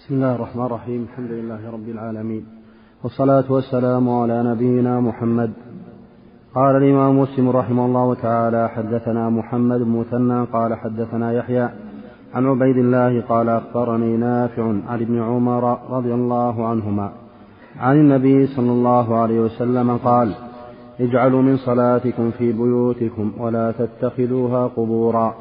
بسم الله الرحمن الرحيم. الحمد لله رب العالمين، والصلاة والسلام على نبينا محمد. قال الإمام مسلم رحمه الله تعالى: حدثنا محمد بن مثنى قال حدثنا يحيى عن عبيد الله قال أخبرني نافع عن ابن عمر رضي الله عنهما عن النبي صلى الله عليه وسلم قال: اجعلوا من صلاتكم في بيوتكم ولا تتخذوها قبورا.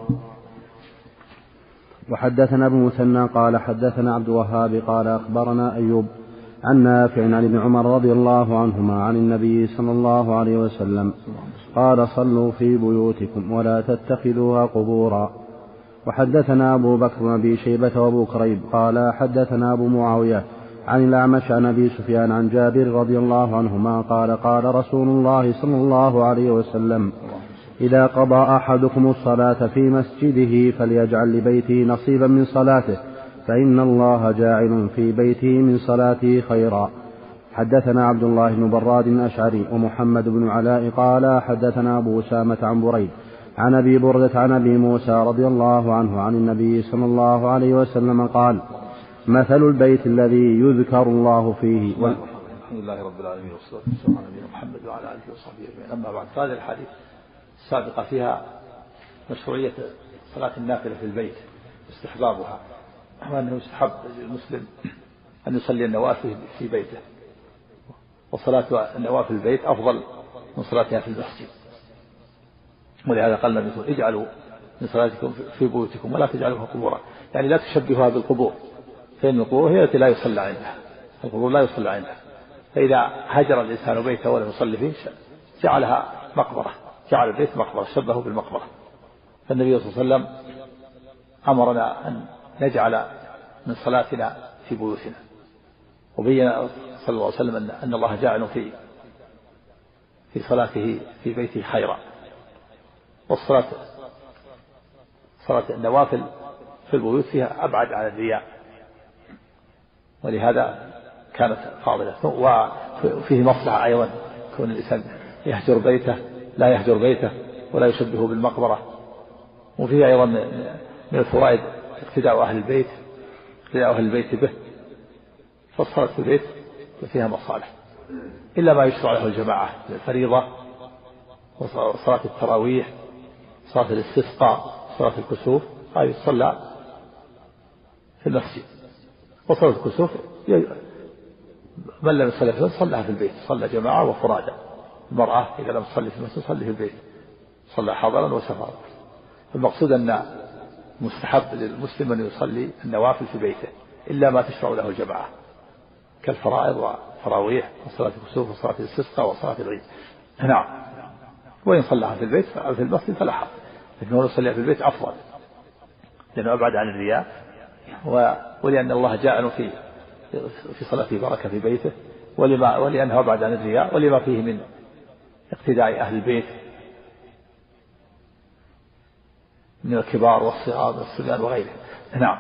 وحدثنا ابن مثنى قال حدثنا عبد الوهاب قال أخبرنا أيوب عن نافع عن ابن عمر رضي الله عنهما عن النبي صلى الله عليه وسلم قال: صلوا في بيوتكم ولا تتخذوها قبورا. وحدثنا أبو بكر بن أبي شيبة وأبو كريب قال حدثنا أبو معاوية عن الأعمش عن أبي سفيان عن جابر رضي الله عنهما قال: قال رسول الله صلى الله عليه وسلم: إذا قضى أحدكم الصلاة في مسجده فليجعل لبيته نصيبا من صلاته، فإن الله جاعل في بيته من صلاته خيرا. حدثنا عبد الله بن براد الأشعري ومحمد بن علاء قال حدثنا أبو أسامة عن بريد عن أبي بردة عن أبي موسى رضي الله عنه عن النبي صلى الله عليه وسلم قال: مثل البيت الذي يذكر الله فيه الحمد لله رب العالمين، والصلاة والسلام على نبينا محمد وعلى آله وصحبه أجمعين. أما بعد، هذه الحديث السابقة فيها مشروعية صلاة النافلة في البيت واستحبابها، وأنه يستحب للمسلم أن يصلي النوافل في بيته، وصلاة النوافل في البيت أفضل من صلاتها في المسجد. ولهذا قال النبي: اجعلوا من صلاتكم في بيوتكم ولا تجعلوها قبورا، يعني لا تشبهها بالقبور، فإن القبور هي التي لا يصلى عندها، القبور لا يصلى عندها. فإذا هجر الإنسان بيته ولم يصلي فيه جعلها مقبرة، جعل البيت مقبرة، شبهه بالمقبرة. فالنبي صلى الله عليه وسلم أمرنا أن نجعل من صلاتنا في بيوتنا، وبين صلى الله عليه وسلم أن الله جاعل في صلاته في بيته خيرا. والصلاة صلاة النوافل في البيوت فيها أبعد عن الرياء، ولهذا كانت فاضلة. وفيه مصلحة أيضا، كون الإنسان يهجر بيته لا يهجر بيته ولا يشبهه بالمقبرة. وفيه أيضا من الفوائد اقتداء أهل البيت، اقتداء أهل البيت به. فالصلاة في البيت فيها مصالح، إلا ما يشرع له الجماعة: الفريضة، وصلاة التراويح، صلاة الاستسقاء، صلاة الكسوف، هذه تصلى في المسجد. وصلاة الكسوف من لم يصلي في المسجد صلىها في البيت، صلى جماعة وفرادى. المرأة إذا لم تصلي في المسجد صلي في البيت، صلى حضرا وسفرا. المقصود أن مستحب للمسلم أن يصلي النوافل في بيته، إلا ما تشرع له الجماعة كالفرائض والتراويح وصلاة الكسوف وصلاة الاستسقاء وصلاة العيد. نعم. وإن صلىها في البيت في المسجد فلا حرج، لكنه يصليها في البيت أفضل، لأنه أبعد عن الرياء، ولأن الله جاء في صلاته بركة في بيته، ولأنه أبعد عن الرياء، ولما فيه من اقتداء أهل البيت من الكبار والصغار والصبيان وغيره. نعم.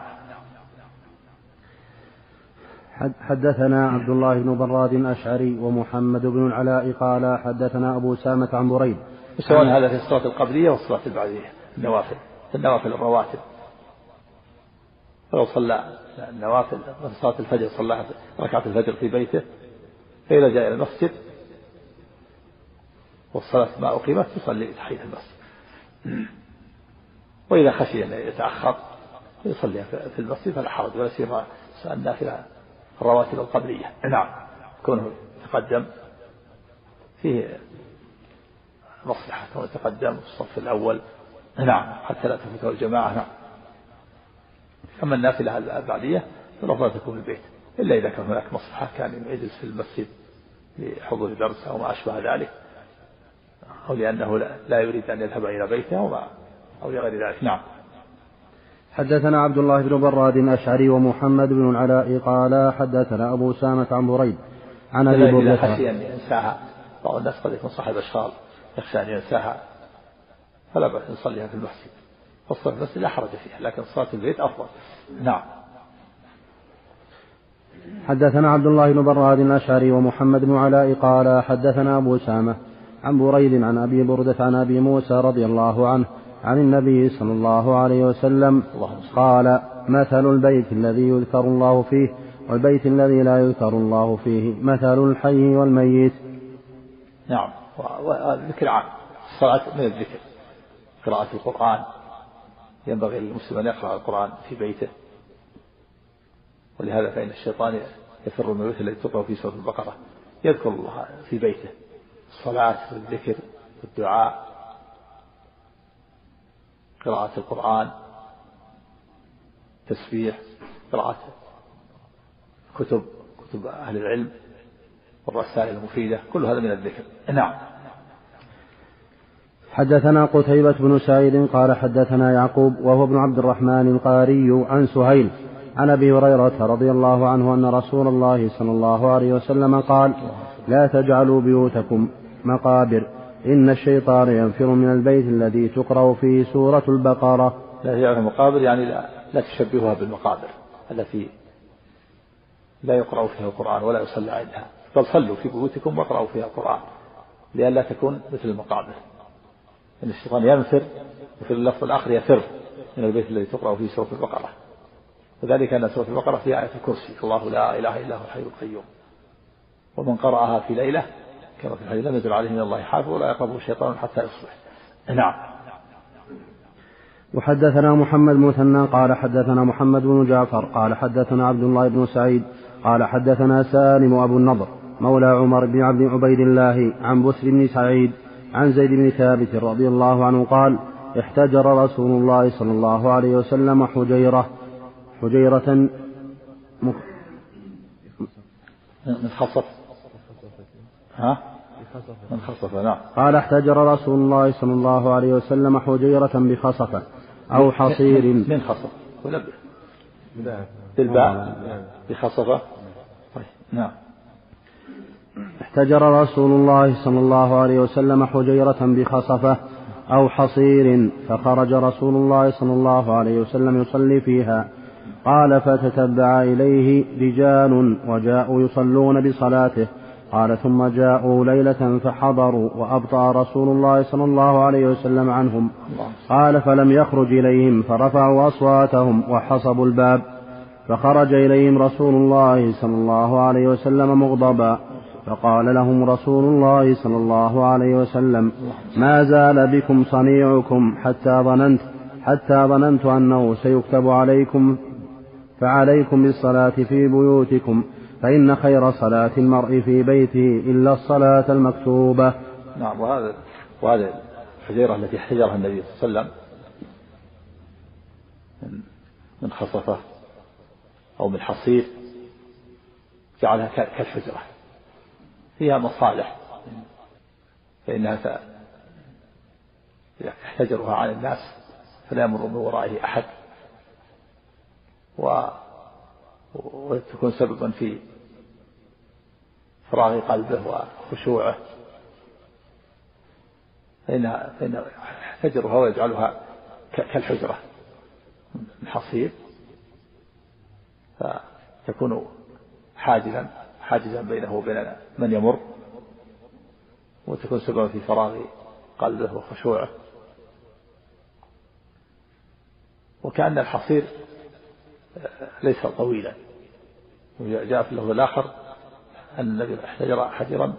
حدثنا عبد الله بن براد الأشعري ومحمد بن العلاء قال حدثنا أبو أسامة عن بريد. سواء هذا في الصلاة القبلية والصلاة البعدية، النوافل الرواتب. فلو صلى النوافل في صلاة الفجر، صلى ركعة الفجر في بيته، فإذا جاء إلى المسجد والصلاة ما أقيمت يصلي تحية المسجد. وإذا خشي أن يتأخر يصلي في المسجد فلا حرج، ولا سيما النافلة الرواتب القبلية. نعم. كونه يتقدم فيه مصلحة، كونه يتقدم في الصف الأول. نعم، حتى لا تفوته الجماعة. نعم. أما النافلة البعدية فالأفضل تكون في البيت، إلا إذا كان هناك مصلحة، كان يجلس في المسجد لحضور درس أو ما أشبه ذلك، أو لأنه لا يريد أن يذهب إلى بيته أو لغير ذلك. نعم. حدثنا عبد الله بن براد الأشعري ومحمد بن العلاء قال حدثنا أبو أسامة عن بريد عن أبي بردة. إذا خشي أن ينساها، بعض الناس قد يكون صاحب أشغال يخشى أن ينساها، فلا بأس يصليها في المسجد، فالصلاة في المسجد لا حرج فيها، لكن صلاة البيت أفضل. نعم. حدثنا عبد الله بن براد الأشعري ومحمد بن علاء قال حدثنا أبو أسامة عن بريد عن أبي بردة عن أبي موسى رضي الله عنه عن النبي صلى الله عليه وسلم قال: مثل البيت الذي يذكر الله فيه والبيت الذي لا يذكر الله فيه مثل الحي والميت. نعم. والذكر عام، الصلاة من الذكر، قراءة القرآن، ينبغي للمسلم أن يقرأ القرآن في بيته، ولهذا فإن الشيطان يفر من البيت الذي تقرأ في سورة البقرة، يذكر الله في بيته، الصلاة والذكر والدعاء، قراءة القرآن، تسبيح، قراءة كتب أهل العلم والرسائل المفيدة، كل هذا من الذكر. نعم. حدثنا قتيبة بن سعيد قال حدثنا يعقوب وهو ابن عبد الرحمن القاري عن سهيل عن أبي هريرة رضي الله عنه أن رسول الله صلى الله عليه وسلم قال: لا تجعلوا بيوتكم مقابر، إن الشيطان ينفر من البيت الذي تقرأ فيه سورة البقرة. لا تجعلوا مقابر يعني لا تشبهها بالمقابر التي لا يقرأ فيها القرآن ولا يصلى عندها، بل صلوا في بيوتكم واقرأوا فيها القرآن، لئلا تكون مثل المقابر. إن الشيطان ينفر، وفي اللفظ الآخر يفر من البيت الذي تقرأ فيه سورة البقرة، وذلك أن سورة البقرة فيها آية الكرسي: الله لا إله إلا هو الحي القيوم، ومن قرأها في ليلة كما في الحديث لم ينزل عليه من الله حافظ ولا يقربه الشيطان حتى يصبح. نعم. وحدثنا محمد مثنى قال حدثنا محمد بن جعفر قال حدثنا عبد الله بن سعيد قال حدثنا سالم أبو النضر مولى عمر بن عبيد الله عن بسر بن سعيد عن زيد بن ثابت رضي الله عنه قال: احتجر رسول الله صلى الله عليه وسلم حجيرة من خصف. من خصف. نعم. قال: احتجر رسول الله صلى الله عليه وسلم حجيرة بخصفة أو حصير. من خصف بالباء بخصفة. نعم. احتجر رسول الله صلى الله عليه وسلم حجيرة بخصفة أو حصير، فخرج رسول الله صلى الله عليه وسلم يصلي فيها. قال: فتتبع إليه رجال وجاءوا يصلون بصلاته. قال: ثم جاءوا ليلة فحضروا وأبطأ رسول الله صلى الله عليه وسلم عنهم. قال: فلم يخرج إليهم فرفعوا أصواتهم وحصبوا الباب، فخرج إليهم رسول الله صلى الله عليه وسلم مغضبا، فقال لهم رسول الله صلى الله عليه وسلم: ما زال بكم صنيعكم حتى ظننت أنه سيكتب عليكم، فعليكم بالصلاة في بيوتكم، فإن خير صلاة المرء في بيته إلا الصلاة المكتوبة. نعم. وهذا الحجيرة التي احتجرها النبي صلى الله عليه وسلم من خصفة أو من حصير، جعلها كالحجرة، فيها مصالح، فإنها يحتجرها عن الناس فلا يمر من ورائه أحد، وتكون سببا في فراغ قلبه وخشوعه، فإن يحتجرها ويجعلها كالحجرة من حصير، فتكون حاجزا بينه وبين من يمر، وتكون سببا في فراغ قلبه وخشوعه. وكأن الحصير ليس طويلا. وجاء في اللفظ الآخر أن النبي احتجر حجرا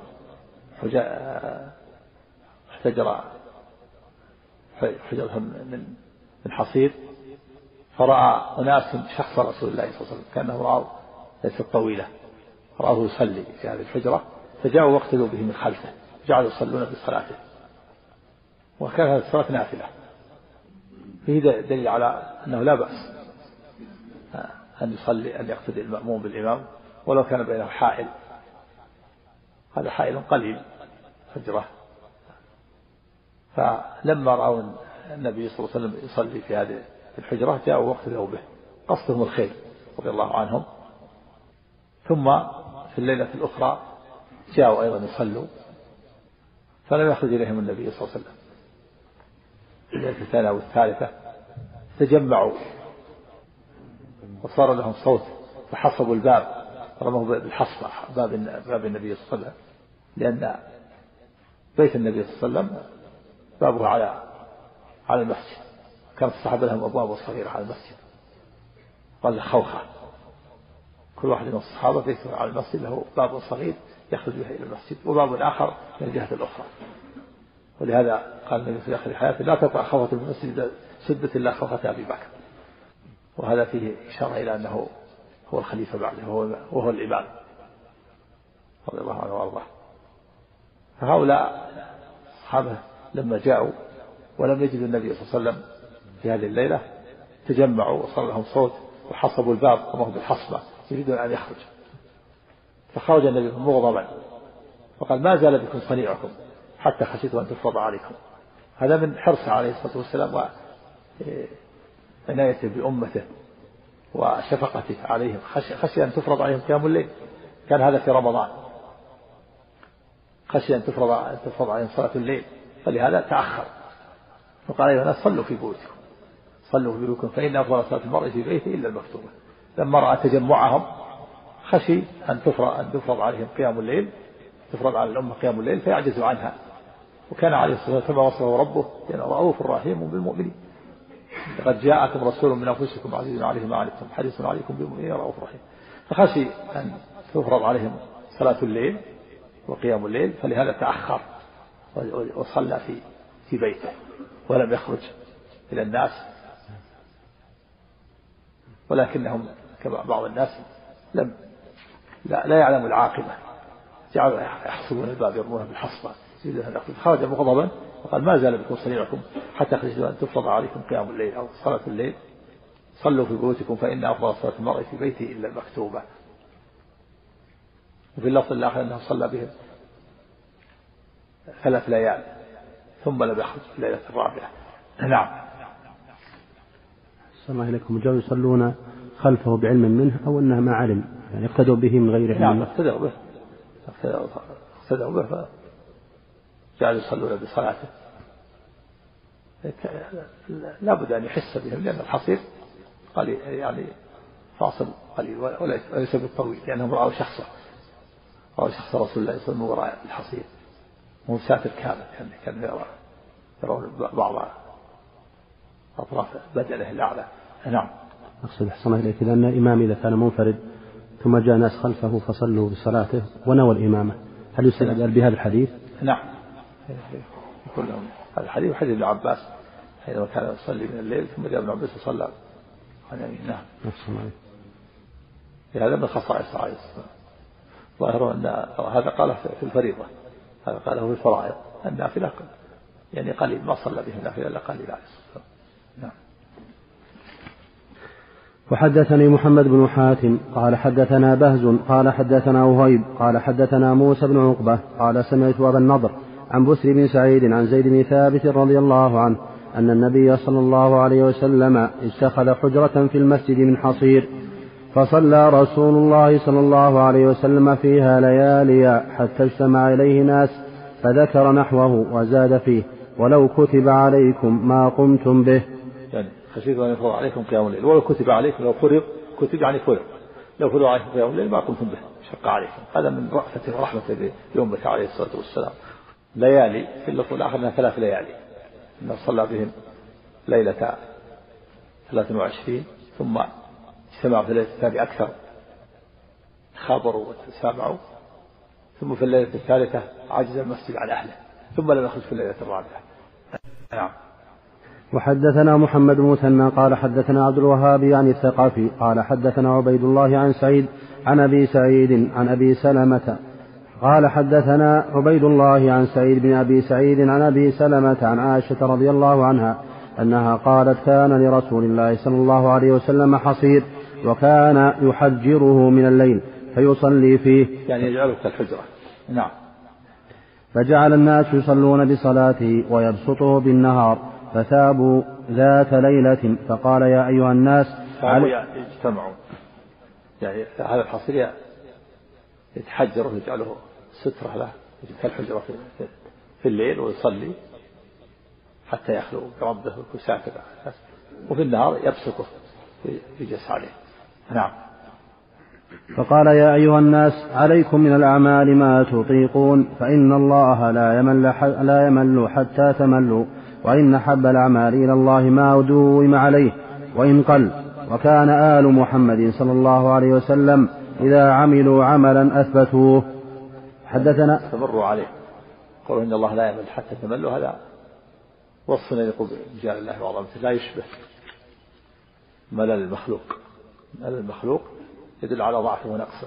من حصير، فرأى أناس شخص رسول الله صلى الله عليه وسلم كأنه رأوا ليست طويلة، رأوه يصلي في هذه الحجرة، فجاءوا واقتدوا به من خلفه، جعلوا يصلون بصلاته، وكان هذه الصلاة نافلة. فيه دليل على أنه لا بأس أن يصلي، أن يقتدي المأموم بالإمام ولو كان بينه حائل، هذا حائل قليل حجرة. فلما رأوا النبي صلى الله عليه وسلم يصلي في هذه الحجرة جاءوا واقتدوا به، قصدهم الخير رضي الله عنهم. ثم في الليلة الأخرى جاءوا أيضا يصلوا، فلم يخرج إليهم النبي صلى الله عليه وسلم. في الليلة الثانية والثالثة تجمعوا وصار لهم صوت، فحصبوا الباب، رموا بالحصبة باب النبي صلى الله عليه وسلم، لأن بيت النبي صلى الله عليه وسلم بابه على المسجد، كانت الصحابة لهم أبواب صغيرة على المسجد، قال خوخة. كل واحد من الصحابة بيته على المسجد له باب صغير يخرج به إلى المسجد وباب آخر من الجهة الأخرى. ولهذا قال النبي في آخر حياته لا تقع خوخة من المسجد سدت إلا خوخة أبي بكر. وهذا فيه إشارة إلى أنه هو الخليفة بعده وهو الإمام رضي الله عنه وارضاه. فهؤلاء الصحابة لما جاءوا ولم يجدوا النبي صلى الله عليه وسلم في هذه الليلة تجمعوا وصار لهم صوت وحصبوا الباب وما هو بالحصبة يريدون أن يخرج. فخرج النبي مغضبا فقال ما زال بكم صنيعكم حتى خشيت أن تفرض عليكم. هذا من حرصه عليه الصلاة والسلام وعنايته بأمته وشفقته عليهم، خشي أن تفرض عليهم قيام الليل. كان هذا في رمضان، خشي أن تفرض عليهم صلاة الليل، فلهذا تأخر. فقال أيها الناس صلوا في بيوتكم، صلوا في بيوتكم فإن أفضل صلاة المرء في بيته إلا المكتوبة. لما رأى تجمعهم خشي أن تفرض عليهم قيام الليل، تفرض على الأمة قيام الليل فيعجزوا عنها. وكان عليه الصلاة والسلام وصفه ربه لأنه رؤوف رحيم بالمؤمنين. لقد جاءكم رسول من أنفسكم عزيز عليه ما عنتم حريص عليكم بالمؤمنين رؤوف رحيم. فخشي أن تفرض عليهم صلاة الليل وقيام الليل، فلهذا تأخر وصلى في بيته ولم يخرج إلى الناس. ولكنهم كبعض الناس لا يعلم العاقبة، جعلوا يحصبون الباب يرمونه بالحصبة. خرج مغضبا وقال ما زال بكم صنيعكم حتى خشيتم أن تفرض عليكم قيام الليل أو صلاة الليل. صلوا في بيوتكم فإن أفضل صلاة المرء في بيته إلا المكتوبة. وفي اللفظ الآخر أنه صلى بهم 3 ليال ثم لم يخرج في الليلة الرابعة. نعم. السلام عليكم. جاءوا يصلون خلفه بعلم منه أو أنه ما علم، يعني اقتدوا به من غير علم؟ نعم اقتدوا به جعلوا يصلون بصلاته. لا بد أن يحس بهم لأن الحصير قليل، يعني فاصل قليل وليس بالطويل، لأنهم رأوا شخص رسول الله صلى الله عليه وسلم وراء الحصير مو ساتر كامل، يعني كان يرون بعض أطراف بدنه الأعلى. نعم. أقصد أحسن إليك لأن الإمام إذا كان منفرد ثم جاء ناس خلفه فصلوا بصلاته ونوى الإمامة، هل يستدل بهذا الحديث؟ نعم كلهم هذا الحديث وحديث ابن عباس حينما كان يصلي من الليل ثم جاء ابن عباس وصلى عن يمين. نعم. هذا من خصائص عليه الصلاة. ظاهر أن هذا قاله في الفريضة، هذا قاله في الفرائض. النافلة يعني قليل ما صلى به النافلة إلا قليل عليه الصلاة. نعم. وحدثني محمد بن حاتم قال حدثنا بهز قال حدثنا وهيب قال حدثنا موسى بن عقبة قال سمعت أبا النضر عن بسر بن سعيد عن زيد بن ثابت رضي الله عنه أن النبي صلى الله عليه وسلم اتخذ حجرة في المسجد من حصير، فصلى رسول الله صلى الله عليه وسلم فيها ليالي حتى اجتمع إليه ناس، فذكر نحوه وزاد فيه ولو كتب عليكم ما قمتم به. يعني خشيت أن يفرض عليكم قيام الليل، ولو كتب عليكم، لو فرض كتب يعني فرض، لو فرض عليكم قيام الليل ما قمتم به شق عليكم. هذا من رأفته ورحمته بأمته عليه الصلاة والسلام. ليالي في اللفظ الآخر أنها 3 ليالي، أنه صلى بهم ليلة 23 ثم اجتمعوا في الليلة الثانية أكثر، خابروا وتسامعوا، ثم في الليلة الثالثة عجز المسجد عن أهله ثم لم يخرج في الليلة الرابعة. نعم. وحدثنا محمد بن مثنى قال حدثنا عبد الوهاب عن الثقفي قال حدثنا عبيد الله عن سعيد عن أبي سعيد عن أبي سلمة قال حدثنا عبيد الله عن سعيد بن أبي سعيد عن أبي سلمة عن عائشة رضي الله عنها أنها قالت كان لرسول الله صلى الله عليه وسلم حصير وكان يحجره من الليل فيصلي فيه، يعني يجعله كالحجرة. نعم. فجعل الناس يصلون بصلاته ويبسطه بالنهار، فثابوا ذات ليلة فقال يا أيها الناس يجتمعوا، يعني هذا الحصير يتحجر ويجعله سترة له كالحجرة في الليل ويصلي حتى يخلو بربه ويسافر، وفي النهار يبسطه يجلس عليه. نعم. فقال يا أيها الناس عليكم من الأعمال ما تطيقون، فإن الله لا يمل حتى تملوا، وإن حب الأعمال إلى الله ما دوم عليه وإن قل، وكان آل محمد صلى الله عليه وسلم إذا عملوا عملا أثبتوه. حدثنا استمروا عليه، قالوا إن الله لا يمل حتى تملوا، هذا وصف يليق برجال الله وعظمته، لا يشبه ملل المخلوق. ملل المخلوق يدل على ضعفه ونقصه،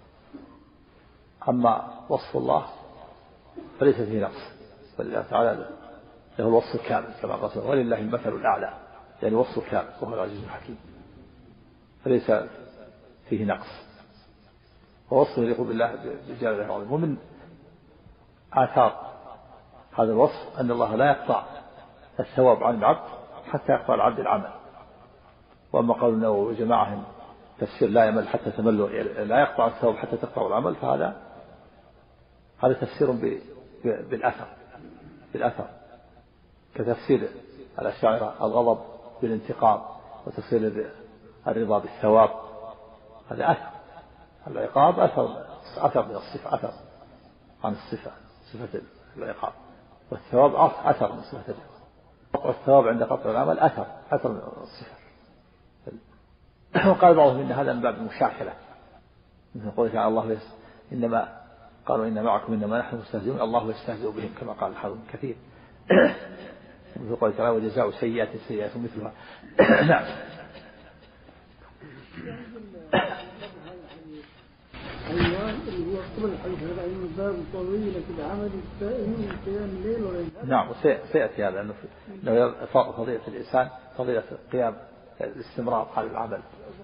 أما وصف الله فليس فيه نقص، فالله تعالى له الوصف الكامل كما قال ولله المثل الأعلى، يعني وصف كامل وهو العزيز الحكيم، فليس فيه نقص، ووصف يليق بالله برجال الله وعظمته. ومن آثار هذا الوصف أن الله لا يقطع الثواب عن العبد حتى يقطع العبد العمل. وأما قالوا أنه وجماعهم تفسير لا يمل حتى تملوا، لا يقطع الثواب حتى تقطع العمل، فهذا تفسير بالأثر كتفسير الأشاعرة الغضب بالانتقام، وتفسير الرضا بالثواب، هذا أثر. العقاب أثر من الصفة، أثر عن الصفة، صفة العقاب، والثواب أثر من صفة العقاب، والثواب عند قطع العمل أثر من الصفة. وقال بعضهم إن هذا من باب المشاكلة، مثل قوله تعالى الله إنما قالوا إن معكم إنما نحن مستهزئون الله يستهزئ بهم، كما قال الحافظ كثير. مثل قوله تعالى وجزاء سيئات سيئات مثلها. نعم. اللي هو قبل الحديث هذا عن باب طويلة العمل الدائم من قيام الليل والليل. نعم، وسيأتي هذا أنه فضيلة الإنسان فضيلة قيام الاستمرار على العمل،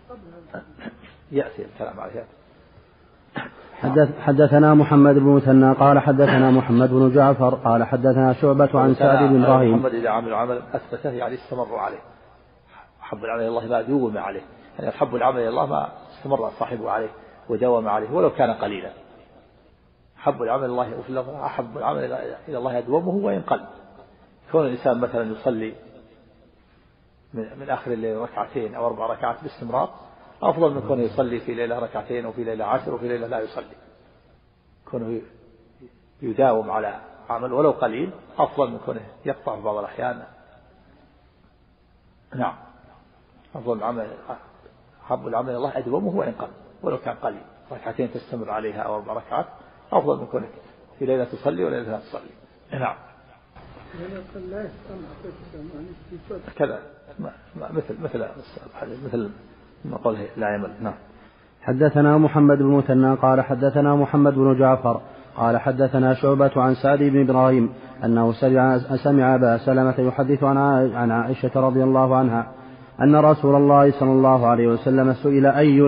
يأتي الكلام عليه. حدثنا محمد بن مثنى قال حدثنا محمد بن جعفر قال حدثنا شعبة عن سعد بن إبراهيم. محمد إذا عمل عمل أثبته يعني استمر عليه، حب العمل إلى الله ما دوم عليه، يعني حب العمل إلى الله ما استمر صاحبه عليه وداوم عليه ولو كان قليلا. حب العمل إلى الله وفي الله أحب العمل إلى الله يدومه وإن قل. كون الإنسان مثلا يصلي من آخر الليل ركعتين أو 4 ركعات باستمرار أفضل من كونه يصلي في ليلة ركعتين وفي ليلة 10 وفي ليلة لا يصلي. كونه يداوم على عمل ولو قليل أفضل من كونه يقطع في بعض الأحيان. نعم، أفضل العمل حب العمل الله أدومه وإن قل ولو كان قليل، ركعتين تستمر عليها أو 4 ركعات أفضل من كونك في ليلة تصلي وليلة لا تصلي. نعم. كذا مثل ما قوله لا يمل. نعم. حدثنا محمد بن مثنى قال حدثنا محمد بن جعفر قال حدثنا شعبة عن سعد بن إبراهيم أنه سمع أبا سلمة يحدث عن عائشة رضي الله عنها أن رسول الله صلى الله عليه وسلم سئل أي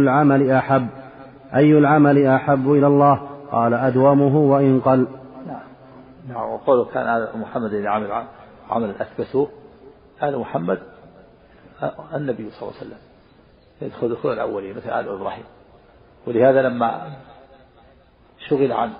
العمل أحب إلى الله قال أدومه وإن قل. نعم. وقوله كان آل محمد إذا عمل أثبتوه، آل محمد النبي صلى الله عليه وسلم يدخل دخول الأولين مثل آل إبراهيم. ولهذا لما شغل عن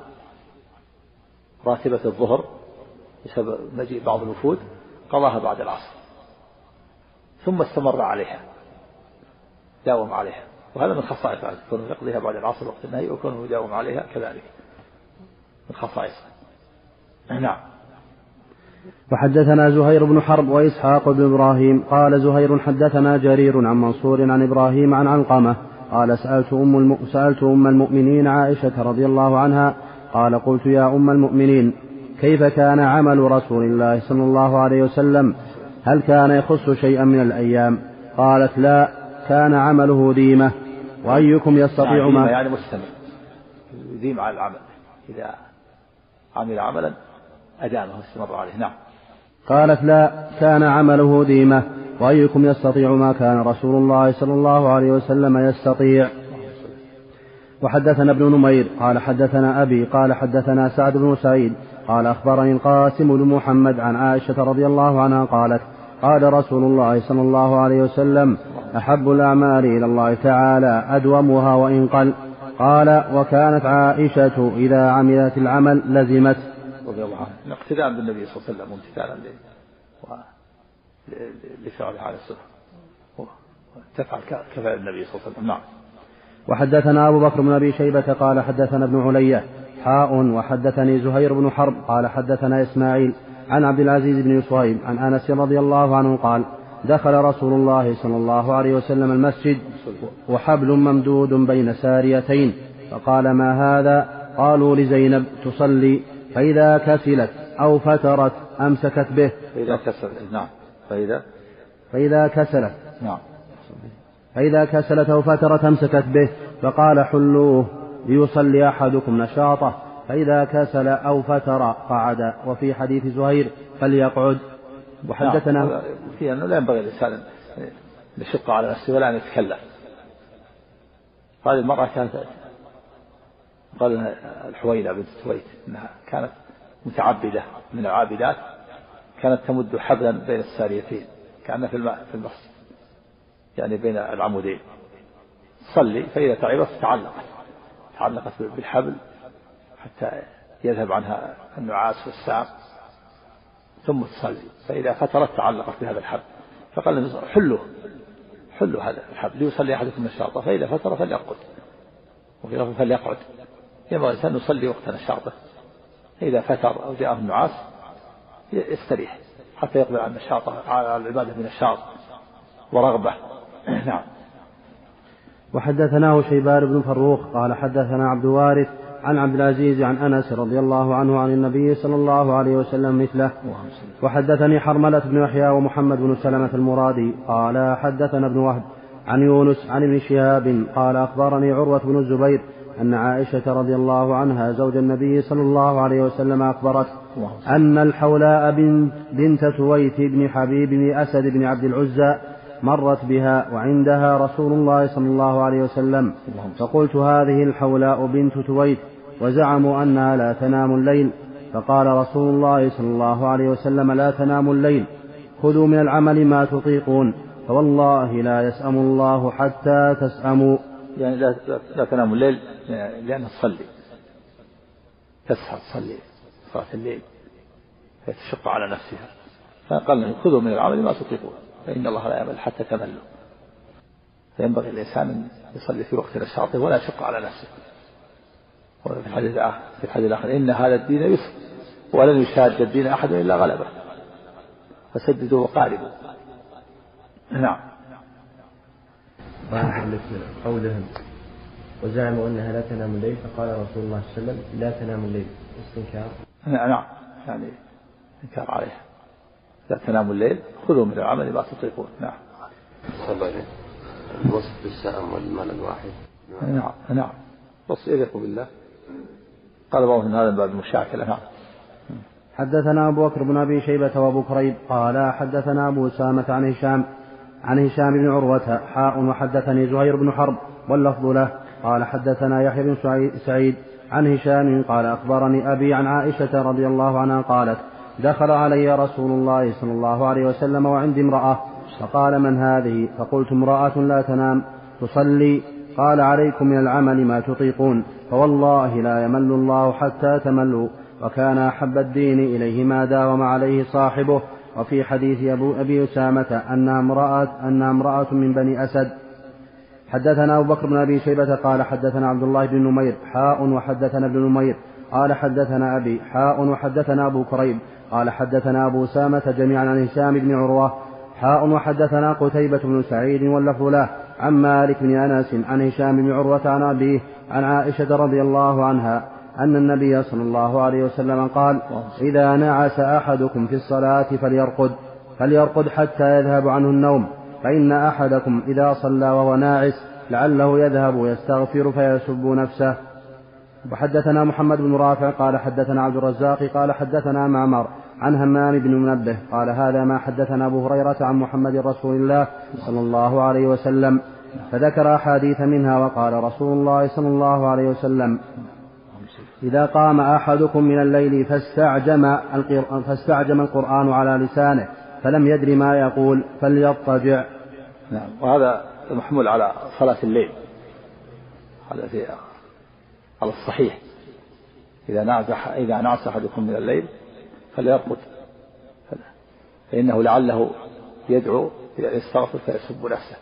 راتبة الظهر بسبب مجيء بعض الوفود قضاها بعد العصر ثم استمر عليها، داوم عليها، وهذا من خصائص كونه يقضيها بعد العصر وقت النهي وكونه يداوم عليها كذلك من خصائصه. نعم. وحدثنا زهير بن حرب وإسحاق بن إبراهيم قال زهير حدثنا جرير عن منصور عن إبراهيم عن علقمة قال سألت أم المؤمنين عائشة رضي الله عنها قال قلت يا أم المؤمنين كيف كان عمل رسول الله صلى الله عليه وسلم هل كان يخص شيئا من الأيام؟ قالت لا، كان عمله ديمة وأيكم يستطيع ما يعني مستمر يديم على العمل، إذا عمل عملا أدامه واستمر عليه. نعم. قالت لا، كان عمله ديمة وأيكم يستطيع ما كان رسول الله صلى الله عليه وسلم يستطيع. وحدثنا ابن نمير قال حدثنا أبي قال حدثنا سعد بن سعيد قال أخبرني القاسم بن محمد عن عائشة رضي الله عنها قالت قال رسول الله صلى الله عليه وسلم أحب الأعمال إلى الله تعالى أدومها وإن قل. قال وكانت عائشة إذا عملت العمل لزمت رضي الله عنه اقتداء بالنبي صلى الله عليه وسلم وامتثالا لفعله على السنة وتفعل كفعل النبي صلى الله عليه وسلم. نعم. وحدثنا أبو بكر بن أبي شيبة قال حدثنا ابن علية وحدثني زهير بن حرب قال حدثنا إسماعيل عن عبد العزيز بن صهيب عن أنس رضي الله عنه قال دخل رسول الله صلى الله عليه وسلم المسجد وحبل ممدود بين ساريتين، فقال: ما هذا؟ قالوا: لزينب تصلي، فإذا كسلت أو فترت أمسكت به. فإذا كسلت أو فترت أمسكت به، فقال: حلوه ليصلي أحدكم نشاطه، فإذا كسل أو فتر قعد. وفي حديث زهير: فليقعد. وحدثنا في أنه لا ينبغي الإنسان يشق على نفسه ولا أن يتكلم. هذه المرأة كانت قال الحويلة بنت تويت أنها كانت متعبدة من العابدات، كانت تمد حبلا بين الساريتين كأنها في المسجد، يعني بين العمودين، تصلي فإذا تعبت تعلقت بالحبل حتى يذهب عنها النعاس والسعر، ثم تصلي، فإذا فترت تعلقت بهذا الحبل، فقال: حلوا هذا الحبل ليصلي أحدكم نشاطه، فإذا فتر فليرقد، وفي لفظ فليقعد. ينبغي الإنسان يصلي وقت نشاطه، إذا فتر أو جاءه النعاس يستريح حتى يقبل عن نشاطه على العبادة بنشاط ورغبة. نعم. وحدثناه شيبان بن فروخ قال حدثنا عبد الوارث عن عبد العزيز عن أنس رضي الله عنه عن النبي صلى الله عليه وسلم مثله. وحدثني حرملة بن يحيى ومحمد بن سلمة المرادي قال حدثنا ابن وهب عن يونس عن ابن شهاب قال أخبرني عروة بن الزبير أن عائشة رضي الله عنها زوج النبي صلى الله عليه وسلم أخبرت أن الحولاء بنت تويت بن حبيب بن أسد بن عبد العزى مرت بها وعندها رسول الله صلى الله عليه وسلم، فقلت: هذه الحولاء بنت تويت، وزعموا أنها لا تنام الليل، فقال رسول الله صلى الله عليه وسلم: لا تنام الليل، خذوا من العمل ما تطيقون، فوالله لا يسأم الله حتى تسأموا. يعني لا تنام الليل لأنها تسهر تصلي صلاة الليل فتشق على نفسها، فقال: خذوا من العمل ما تطيقون، فإن الله لا يعمل حتى تملوا. فينبغي الإنسان أن يصلي في وقت نشاطه ولا يشق على نفسه. وفي الحديث الآخر: إن هذا الدين يسر ولن يشاد الدين أحد إلا غلبه، فسددوا وقاربوا. نعم. قولهم وزعموا أنها لا تنام الليل، فقال رسول الله صلى الله عليه وسلم: لا تنام الليل، استنكار. نعم، يعني انكار عليها، لا تنام الليل، خذوا من العمل ما تطيقون. نعم. الوصف بالسأم والمال الواحد. نعم. وصف يليق بالله. قال بعضهم من هذا باب المشاكلة. نعم. حدثنا أبو بكر بن أبي شيبة وأبو كريب قال حدثنا أبو أسامة عن هشام بن عروة وحدثني زهير بن حرب واللفظ له قال حدثنا يحيى بن سعيد عن هشام قال أخبرني أبي عن عائشة رضي الله عنها قالت: دخل علي رسول الله صلى الله عليه وسلم وعندي امرأة، فقال: من هذه؟ فقلت: امرأة لا تنام تصلي. قال: عليكم من العمل ما تطيقون، فوالله لا يمل الله حتى تملوا. وكان أحب الدين إليه ما داوم عليه صاحبه. وفي حديث أبي أسامة أنها امرأة من بني أسد. حدثنا أبو بكر بن أبي شيبة قال حدثنا عبد الله بن نمير وحدثنا ابن نمير قال حدثنا أبي وحدثنا أبو كريب قال حدثنا أبو أسامة جميعا عن هشام بن عروة وحدثنا قتيبة بن سعيد واللفظ له عن مالك بن أنس عن هشام بن عروة عن أبيه عن عائشة رضي الله عنها أن النبي صلى الله عليه وسلم قال: إذا نعس أحدكم في الصلاة فليرقد حتى يذهب عنه النوم، فإن أحدكم إذا صلى وهو ناعس لعله يذهب ويستغفر فيسب نفسه. وحدثنا محمد بن رافع قال حدثنا عبد الرزاق قال حدثنا معمر عن همام بن منبه قال: هذا ما حدثنا أبو هريرة عن محمد رسول الله صلى الله عليه وسلم، فذكر أحاديث منها وقال رسول الله صلى الله عليه وسلم: إذا قام أحدكم من الليل فاستعجم القرآن على لسانه فلم يدر ما يقول فليضطجع. نعم. وهذا محمول على صلاة الليل، هذا على الصحيح: إذا نعس أحدكم من الليل فليرقد، فإنه لعله يدعو يستغفر فيسب نفسه.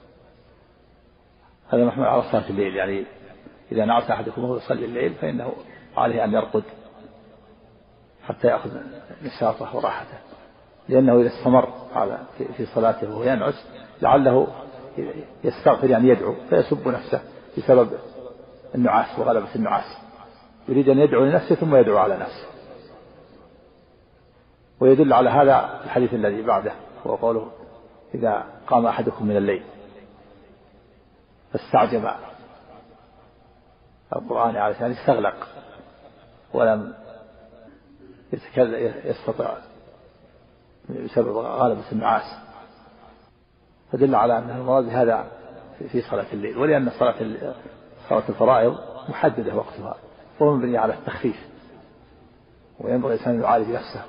هذا محمول على صلاة الليل، يعني إذا نعس أحدكم وهو يصلي الليل فإنه عليه أن يرقد حتى يأخذ نشاطه وراحته. لأنه إذا استمر في صلاته وهو ينعس لعله يستغفر يعني يدعو فيسب نفسه بسبب النعاس وغلبة النعاس، يريد أن يدعو لنفسه ثم يدعو على نفسه. ويدل على هذا الحديث الذي بعده هو قوله إذا قام أحدكم من الليل فاستعجب القرآن علشان استغلق ولم يستطع بسبب غلبة النعاس، فدل على أن المراد هذا في صلاة الليل. ولأن صلاة الفرائض محددة وقتها ومبنية على التخفيف، وينبغي الإنسان أن يعالج نفسه.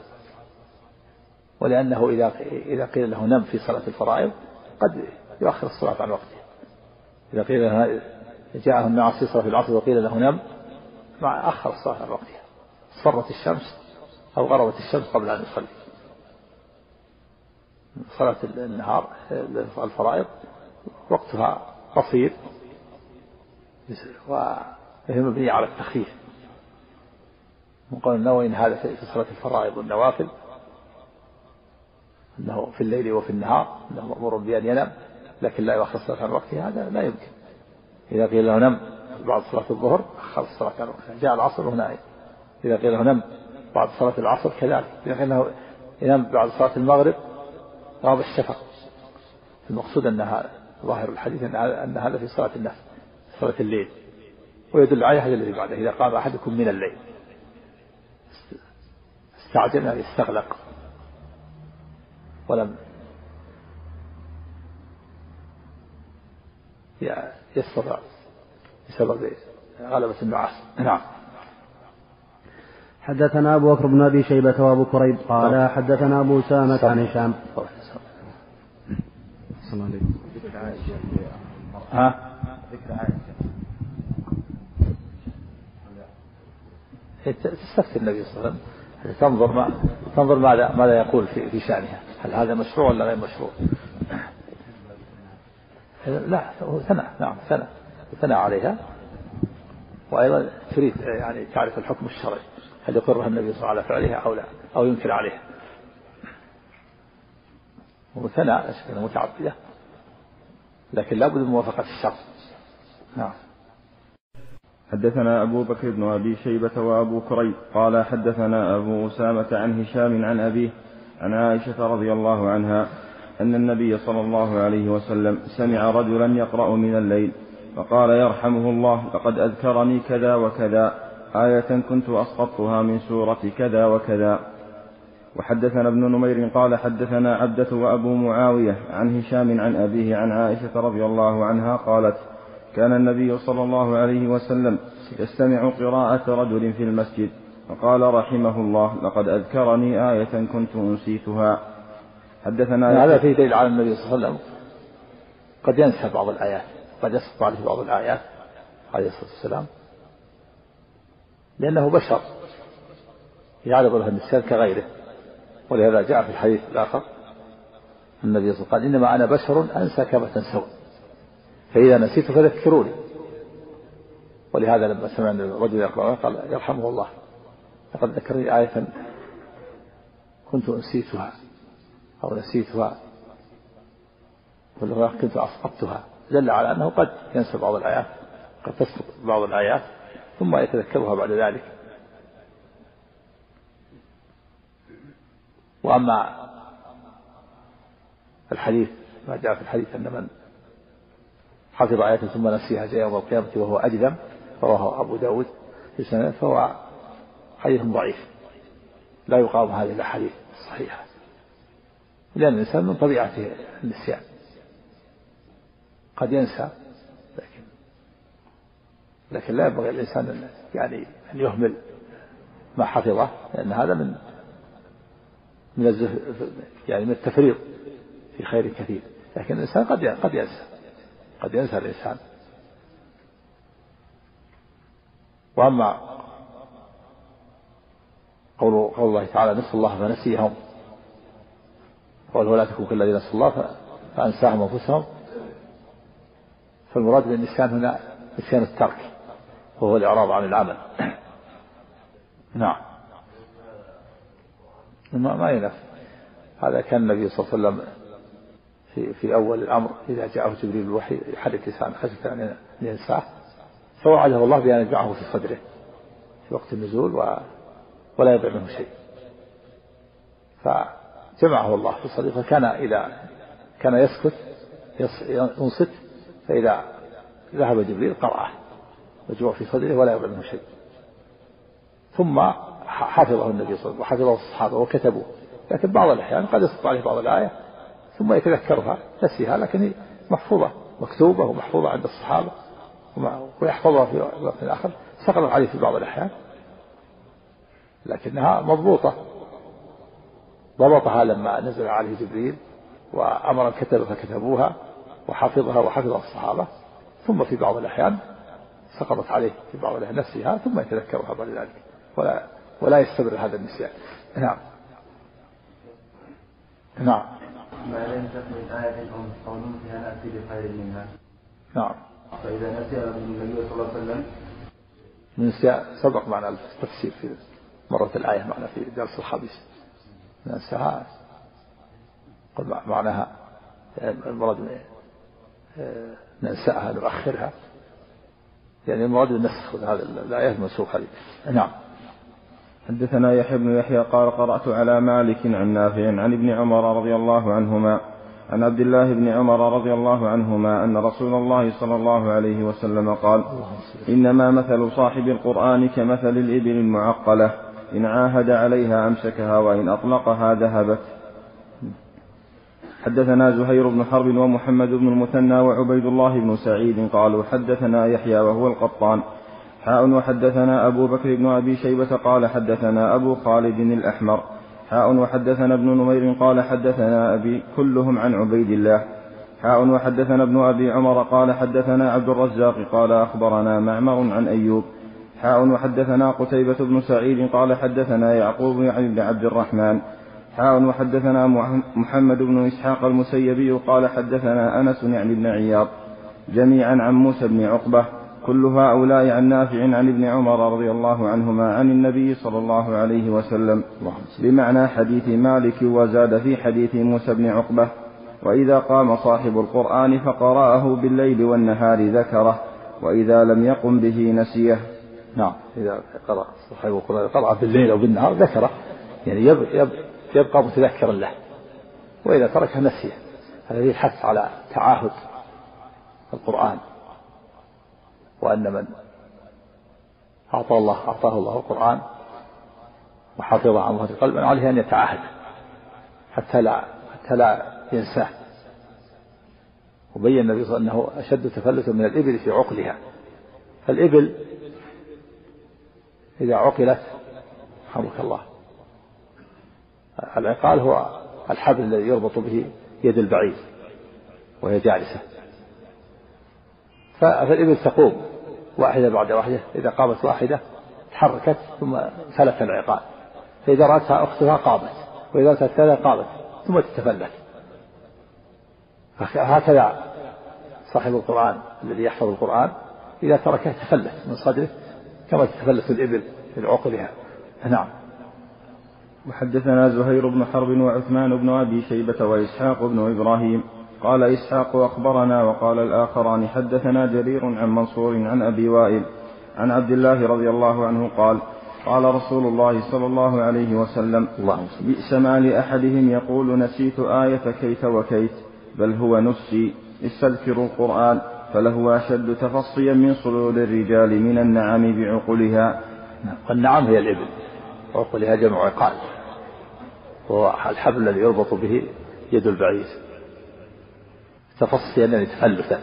ولأنه إذا قيل له نم في صلاة الفرائض قد يؤخر الصلاة عن وقتها. إذا قيل له جاءه النعاس في صلاة العصر وقيل له نم مع أخر الصلاة عن وقتها، صرت الشمس أو غربت الشمس قبل أن يصلي. صلاة النهار الفرائض وقتها قصير وهي مبنية على التخفيف. وقال النووي إن هذا في صلاة الفرائض والنوافل أنه في الليل وفي النهار أنه مأمور بأن ينام لكن لا يؤخر الصلاة عن وقتها، هذا لا يمكن. إذا قيل له نم بعد صلاة الظهر أخر الصلاة عن وقتها، جاء العصر وهو نائم. إذا قيل له نم بعد صلاة العصر كذلك. إذا قيل له ينام بعد صلاة المغرب غاب الشفق. المقصود أن ظاهر الحديث أن هذا في صلاة النفل صلاة الليل. ويدل على هذا الذي بعده إذا قام أحدكم من الليل استعجل يعني استغلق ولم يستطع بسبب غلبة النعاس. نعم. حدثنا أبو بكر بن أبي شيبة وأبو كريب قال حدثنا أبو أسامة عن هشام. ذكر عائشة. ذكر عائشة. تستفتي النبي صلى الله عليه وسلم تنظر ماذا يقول في شأنها، هل هذا مشروع ولا غير مشروع؟ لا هو ثنى عليها، وأيضا تريد يعني تعرف الحكم الشرعي هل يقرها النبي صلى الله عليه وسلم على فعلها أو لا أو ينكر عليها. وثنى أشكال متعددة لكن لا بد من موافقة الشرع. نعم. حدثنا أبو بكر بن أبي شيبة وأبو كريب قال حدثنا أبو أسامة عن هشام عن أبيه عن عائشة رضي الله عنها أن النبي صلى الله عليه وسلم سمع رجلا يقرأ من الليل فقال يرحمه الله لقد أذكرني كذا وكذا آية كنت أسقطتها من سورة كذا وكذا. وحدثنا ابن نمير قال حدثنا عبدة وأبو معاوية عن هشام عن أبيه عن عائشة رضي الله عنها قالت كان النبي صلى الله عليه وسلم يستمع قراءة رجل في المسجد فقال رحمه الله لقد أذكرني آية كنت أنسيتها. حدثنا هذا فيه دليل على النبي صلى الله عليه وسلم قد ينسى بعض الآيات، قد يسقط عليه بعض الآيات عليه الصلاة والسلام لأنه بشر يعرض له النسيان كغيره. ولهذا جاء في الحديث الآخر النبي صلى الله عليه وسلم قال إنما أنا بشر أنسى كما تنسون فإذا نسيت فذكروني. ولهذا لما سمع الرجل يقرأ قال يرحمه الله لقد ذكرني آية كنت أنسيتها أو نسيتها ولا كنت أسقطتها، دل على أنه قد ينسى بعض الآيات، قد تسقط بعض الآيات ثم يتذكرها بعد ذلك. وأما الحديث ما جاء في الحديث أن من حفظ آية ثم نسيها جاء يوم القيامة وهو أجذم رواه أبو داود في سنة فهو حديث ضعيف لا يقام هذه الأحاديث الصحيحة، لأن الإنسان من طبيعته النسيان قد ينسى لكن لا ينبغي الإنسان يعني أن يهمل ما حفظه، لأن هذا من يعني من التفريط في خير كثير. لكن الإنسان قد ينسى الإنسان. وأما قول الله تعالى نسوا الله فنسيهم قال ولا تكونوا كالذين نسوا الله فأنساهم أنفسهم، فالمراد بالنسيان هنا نسيان الترك وهو الإعراض عن العمل. نعم. ما ينفع هذا كان النبي صلى الله عليه وسلم في أول الأمر إذا جاءه جبريل الوحي يحرك لسانه خشية أن ينساه، فوعده الله بأن يجمعه في صدره في وقت النزول ولا يضع منه شيء، فجمعه الله في صدره، فكان إذا كان يسكت ينصت، فإذا ذهب جبريل قرأه وجمع في صدره ولا يضع منه شيء. ثم حفظه النبي صلى الله عليه وسلم وحفظه الصحابة وكتبوه، لكن بعض الأحيان قد يسقط عليه بعض الآية ثم يتذكرها نسيها، لكن هي محفوظة مكتوبة ومحفوظة عند الصحابة ويحفظها في وقت آخر، سقطت عليه في بعض الأحيان لكنها مضبوطة، ضبطها لما نزل عليه جبريل وأمر الكتبة فكتبوها وحفظها وحفظها الصحابة، ثم في بعض الأحيان سقطت عليه في بعض الأحيان نفسها ثم يتذكرها بعد ذلك ولا يستمر هذا النسيان. نعم. نعم. ما لم تكن آية أو ننسها نأتي بخير منها. نعم. فإذا نسي النبي صلى الله عليه وسلم نسي سبق معنا التفسير في مرة الآية معنا في درس الخميس، ننساها قل معناها المراد ننساها نؤخرها، يعني المراد النسخ، هذا الآية منسوخة هذه. نعم. حدثنا يحيى بن يحيى قال قرأت على مالك عن نافع عن ابن عمر رضي الله عنهما عن عبد الله بن عمر رضي الله عنهما أن رسول الله صلى الله عليه وسلم قال: إنما مثل صاحب القرآن كمثل الإبل المعقلة، إن عاهد عليها أمسكها وإن أطلقها ذهبت. حدثنا زهير بن حرب ومحمد بن المثنى وعبيد الله بن سعيد قالوا حدثنا يحيى وهو القطان وحدثنا أبو بكر بن أبي شيبة قال حدثنا أبو خالد الأحمر وحدثنا ابن نمير قال حدثنا أبي كلهم عن عبيد الله وحدثنا ابن أبي عمر قال حدثنا عبد الرزاق قال أخبرنا معمر عن أيوب وحدثنا قتيبة بن سعيد قال حدثنا يعقوب يعني بن عبد الرحمن وحدثنا محمد بن إسحاق المسيبي قال حدثنا أنس يعني بن عياض جميعا عن موسى بن عقبة، كل هؤلاء عن نافع عن ابن عمر رضي الله عنهما عن النبي صلى الله عليه وسلم بمعنى حديث مالك، وزاد في حديث موسى بن عقبة: وإذا قام صاحب القرآن فقرأه بالليل والنهار ذكره، وإذا لم يقم به نسيه. نعم. إذا قرأ صاحب القرآن قرأ بالليل أو بالنهار ذكره، يعني يبقى متذكرا له، وإذا تركه نسيه. هذا يحث على تعاهد القرآن، وأن من أعطاه الله القرآن وحفظه عن ظهر قلبه عليه أن يتعاهد حتى لا ينساه. وبين النبي صلى الله عليه وسلم أنه أشد تفلتا من الإبل في عقلها، فالإبل إذا عقلت رحمك الله، العقال هو الحبل الذي يربط به يد البعير وهي جالسة، فالإبل تقوم واحدة بعد واحدة، إذا قامت واحدة تحركت ثم فلت العقال، فإذا رأتها أختها قامت، وإذا رأتها الثانية قامت ثم تتفلت. هكذا صاحب القرآن الذي يحفظ القرآن إذا تركه تفلت من صدره كما تتفلت الإبل من عقلها. نعم. وحدثنا زهير بن حرب وعثمان بن أبي شيبة وإسحاق بن إبراهيم قال إسحاق أخبرنا، وقال الآخران حدثنا جرير عن منصور عن أبي وائل عن عبد الله رضي الله عنه قال: قال رسول الله صلى الله عليه وسلم: بئس ما لأحدهم يقول نسيت آية كيت وكيت، بل هو نسي، استذكروا القرآن فله أشد تفصيا من صلول الرجال من النعم بعقلها. النعم هي الإبل، عقلها جمع عقال، وهو الحبل الذي يربط به يد البعير، تفصيا يعني تفلتا.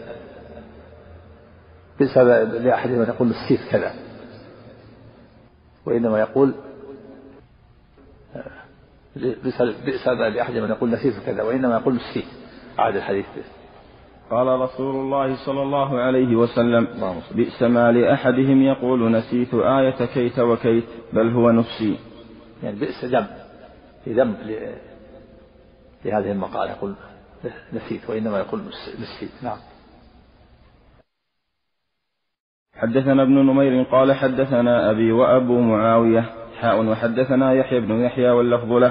بئس لأحدهم أن يقول نسيت كذا، وإنما يقول بئس لأحدهم أن يقول نسيت كذا، وإنما يقول نسيت. عاد الحديث. قال رسول الله صلى الله عليه وسلم: بئس ما لأحدهم يقول نسيت آية كيت وكيت، بل هو نسي. يعني بئس ذنب، في ذنب لهذه المقالة، يقول نسيت وإنما يقول نسيت. نعم. حدثنا ابن نمير قال حدثنا أبي وأبو معاوية وحدثنا يحيى بن يحيى واللفظ له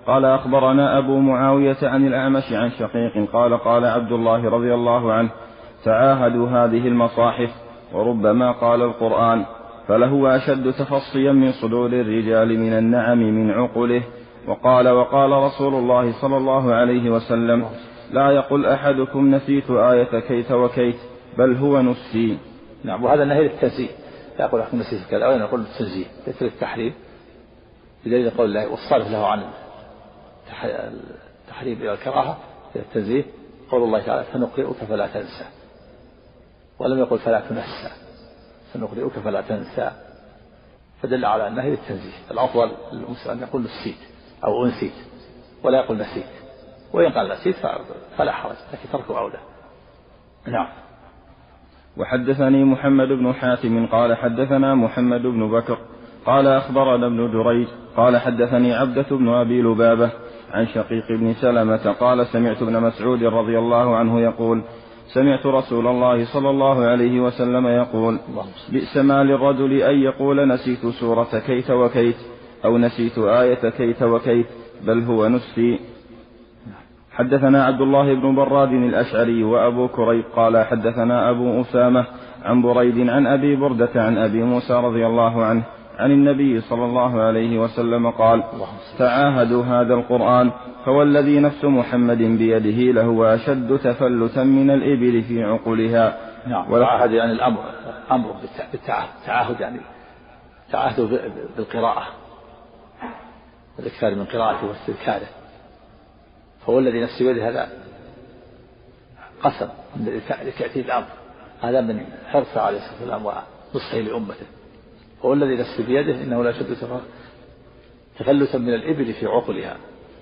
قال أخبرنا أبو معاوية عن الأعمش عن شقيق قال قال عبد الله رضي الله عنه تعاهدوا هذه المصاحف وربما قال القرآن فلهو أشد تفصيا من صدور الرجال من النعم من عقله. وقال رسول الله صلى الله عليه وسلم لا يقل أحدكم نسيت آية كيت وكيت بل هو نسي. نعم. وهذا النهي للتنزيه، لا يقول أحد نسيت كذا أو يقول التنزيه ليس للتحريم، بدليل قول الله والصرف له عن التحريم إلى الكراهة التنزيه قول الله تعالى سنقرئك فلا تنسى، ولم يقل فلا تنسى، سنقرئك فلا تنسى، فدل على أنه للتنزيه. الأفضل للمسلم أن يقول نسيت أو أنسيت ولا يقول نسيت، وإن قال نسيت فلا حرج، لكن تركه أولى. نعم. وحدثني محمد بن حاتم قال حدثنا محمد بن بكر قال أخبرنا ابن جريج قال حدثني عبدة بن أبي لبابة عن شقيق بن سلمة قال سمعت ابن مسعود رضي الله عنه يقول سمعت رسول الله صلى الله عليه وسلم يقول بئس ما للرجل أن يقول نسيت سورة كيت وكيت أو نسيت آية كيت وكيت بل هو نسي. حدثنا عبد الله بن براد الأشعري وأبو كريب قال حدثنا أبو أسامة عن بريد عن أبي بردة عن أبي موسى رضي الله عنه عن النبي صلى الله عليه وسلم قال تعاهدوا هذا القرآن فوالذي نفس محمد بيده لهو أشد تفلتا من الإبل في عقلها. نعم. والعهد يعني الأمر بالتعاهد، يعني تعاهد بالقراءة والإكثار من قراءته واستذكاره، فوالذي نفس بيده هذا قسم لتأتي الأمر، هذا من حرصه عليه الصلاة والسلام ونصحه لأمته. هو الذي نفس بيده إنه لا شد تفلتا من الإبل في عقلها.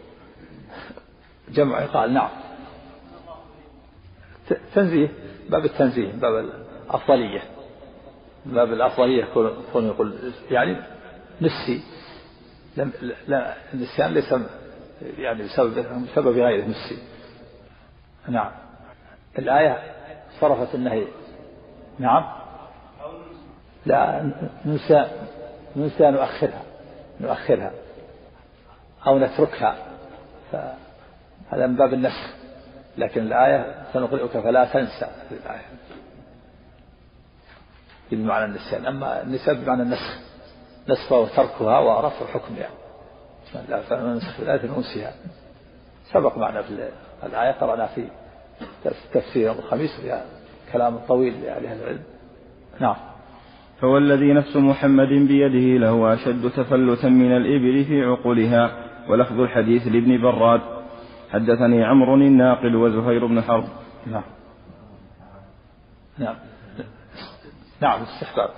جمع قال نعم. تنزيه، باب التنزيه، باب الأفضلية، باب الأفضلية كون يقول يعني نسي، لا النسيان ليس يعني بسبب غيره نسي. نعم. الآية صرفت النهي. نعم. لا ننسى نؤخرها أو نتركها، فهذا من باب النسخ، لكن الآية سنقرئك فلا تنسى الآية بمعنى النسيان، أما النسيان بمعنى النسخ، نسخها وتركها ورفع حكمها. لا فننسخ الآية ننسيها، سبق معنا في الآية قرأنا في تفسير الخميس فيها كلام طويل لأهل العلم. نعم. فوالذي نفس محمد بيده له أشد تفلتا من الإبل في عقولها. ولفظ الحديث لابن براد حدثني عمرو الناقل وزهير بن حرب. نعم. نعم. نعم. استحباب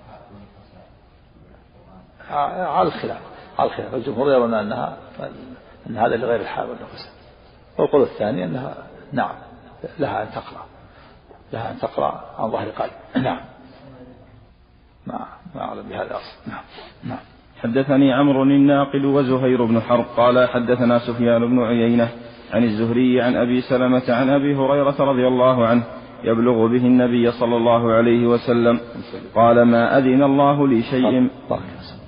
على الخلاف الجمهور يرون أن هذا لغير الحال والنفس، والقول الثاني أنها نعم لها أن تقرأ عن ظهر قلب. نعم. ما أعلم بهذا أصلا. نعم. حدثني عمرو الناقل وزهير بن حرب قال حدثنا سفيان بن عيينة عن الزهري عن أبي سلمة عن أبي هريرة رضي الله عنه يبلغ به النبي صلى الله عليه وسلم قال ما أذن الله لشيء